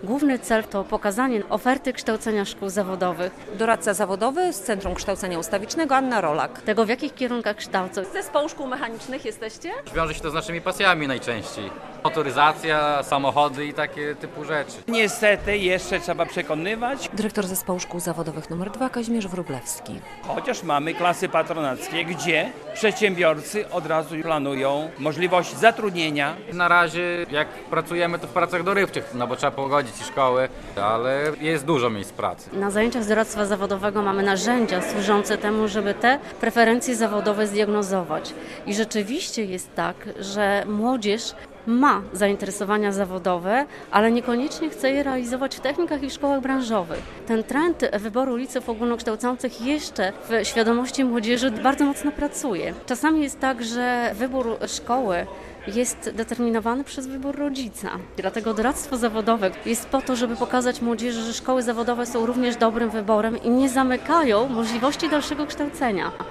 Główny cel to pokazanie oferty kształcenia szkół zawodowych, Doradca zawodowy z Centrum Kształcenia Ustawicznego Anna Rolak. tego w jakich kierunkach kształcą. Z Zespołu Szkół Mechanicznych jesteście? Wiąże się to z naszymi pasjami najczęściej. Motoryzacja, samochody i takie typu rzeczy. Niestety jeszcze trzeba przekonywać, Dyrektor Zespołu Szkół Zawodowych nr 2 Kazimierz Wróblewski. chociaż mamy klasy patronackie, gdzie przedsiębiorcy od razu planują możliwość zatrudnienia. Na razie jak pracujemy to w pracach dorywczych, no bo trzeba pogodzić i szkoły, ale jest dużo miejsc pracy. Na zajęciach z doradztwa zawodowego mamy narzędzia służące temu, żeby te preferencje zawodowe zdiagnozować. I rzeczywiście jest tak, że młodzież ma zainteresowania zawodowe, ale niekoniecznie chce je realizować w technikach i szkołach branżowych. Ten trend wyboru liceów ogólnokształcących jeszcze w świadomości młodzieży bardzo mocno pracuje. Czasami jest tak, że wybór szkoły jest determinowany przez wybór rodzica. Dlatego doradztwo zawodowe jest po to, żeby pokazać młodzieży, że szkoły zawodowe są również dobrym wyborem i nie zamykają możliwości dalszego kształcenia.